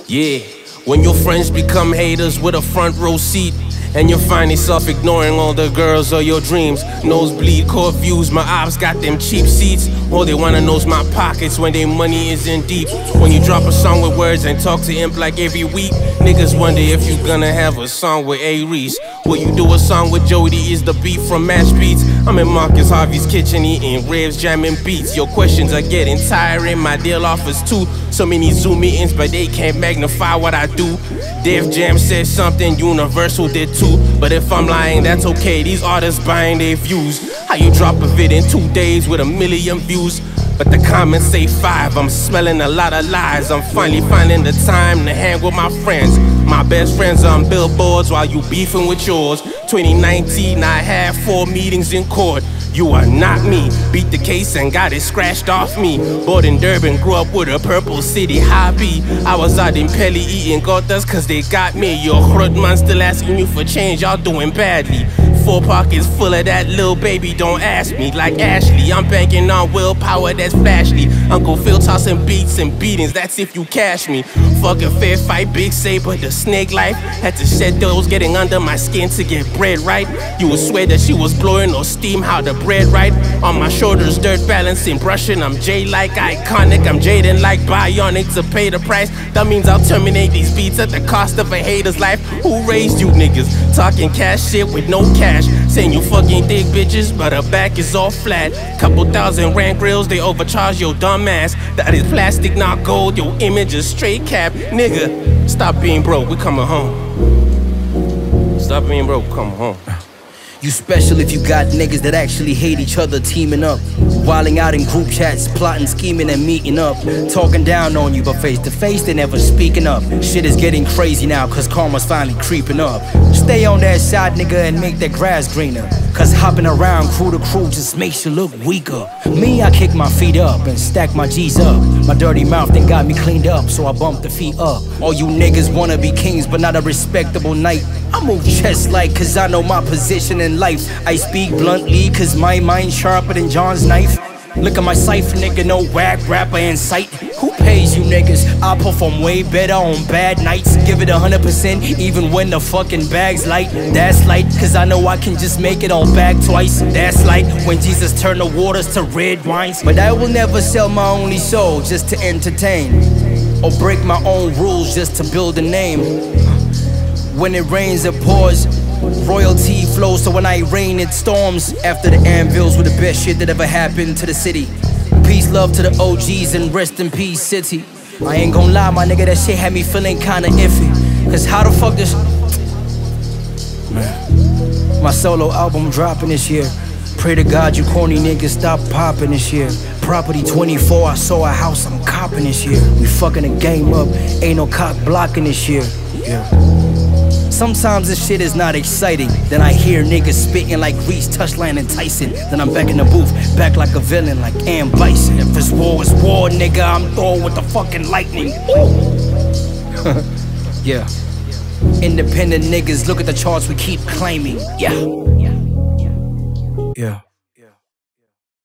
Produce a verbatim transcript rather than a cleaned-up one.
Yeah, when your friends become haters with a front row seat, and you find yourself ignoring all the girls of your dreams. Nosebleed, court views, my ops got them cheap seats. All they wanna know's my pockets when their money isn't deep. When you drop a song with words and talk to Imp like every week, niggas wonder if you gonna have a song with A-Reese. Will you do a song with Jody? Is the beat from Match Beats? I'm in Marcus Harvey's kitchen eating ribs, jamming beats. Your questions are getting tiring, my deal offers too. So many Zoom meetings, but they can't magnify what I do. Def Jam said something, Universal did too. But if I'm lying, that's okay, these artists buying their views. How you drop a vid in two days with a million views? But the comments say five, I'm smelling a lot of lies. I'm finally finding the time to hang with my friends. My best friends are on billboards while you beefing with yours. twenty nineteen, I had four meetings in court. You are not me. Beat the case and got it scratched off me. Born in Durban, grew up with a Purple City hobby. I was out in Pelly eating gotas cause they got me. Your crud man still asking you for change, y'all doing badly. Four pockets full of that little baby, don't ask me. Like Ashley, I'm banking on willpower that's flashy. Uncle Phil tossing beats and beatings, that's if you cash me. Fuck a fair fight, big saber, the snake life. Had to shed those getting under my skin to get bread right. You would swear that she was blowing or steam how the bread right. On my shoulders, dirt balancing, brushing. I'm J-like, iconic, I'm Jaden like bionic to pay the price. That means I'll terminate these beats at the cost of a hater's life. Who raised you niggas? Talking cash shit with no cash. Saying you fucking thick bitches, but her back is all flat. Couple thousand rand grills, they overcharge your dumb ass. That is plastic, not gold, your image is straight cap. Nigga, stop being broke, we coming home. Stop being broke, come home. You special if you got niggas that actually hate each other teaming up. Wilding out in group chats, plotting, scheming and meeting up. Talking down on you, but face to face they never speaking up. Shit is getting crazy now cause karma's finally creeping up. Stay on that side nigga and make that grass greener. Cause hopping around crew to crew just makes you look weaker. Me, I kick my feet up and stack my G's up. My dirty mouth then got me cleaned up, so I bump the feet up. All you niggas wanna be kings but not a respectable knight. I move chest like cause I know my position in life. I speak bluntly cause my mind's sharper than John's knife. Look at my cipher, nigga, no whack rapper in sight. Who pays you niggas? I perform way better on bad nights. Give it a hundred percent even when the fucking bag's light. That's light, cause I know I can just make it all back twice. That's like when Jesus turned the waters to red wines. But I will never sell my only soul just to entertain, or break my own rules just to build a name. When it rains it pours, royalty flows, so when I rain it storms. After the anvils were the best shit that ever happened to the city. Peace, love to the O Gs and rest in peace city. I ain't gon' lie, my nigga, that shit had me feeling kinda iffy. Cause how the fuck this... Man. My solo album dropping this year. Pray to God you corny niggas stop popping this year. Property twenty-four, I saw a house, I'm copping this year. We fucking the game up, ain't no cock blocking this year. Yeah. Sometimes this shit is not exciting. Then I hear niggas spitting like Reese, Touchline and Tyson. Then I'm back in the booth, back like a villain like Ann Bison. If it's war, it's war, nigga, I'm Thor with the fucking lightning. Yeah. Independent niggas, look at the charts we keep claiming. Yeah. Yeah.